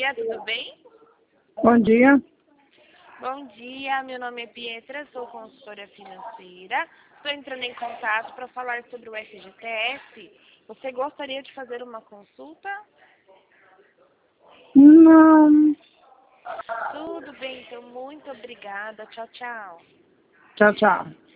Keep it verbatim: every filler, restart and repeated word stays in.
dia, tudo bem? Bom dia. Bom dia, meu nome é Pietra, sou consultora financeira. Estou entrando em contato para falar sobre o F G T S. Você gostaria de fazer uma consulta? Não. Tudo bem, então muito obrigada. Tchau, tchau. Tchau, tchau.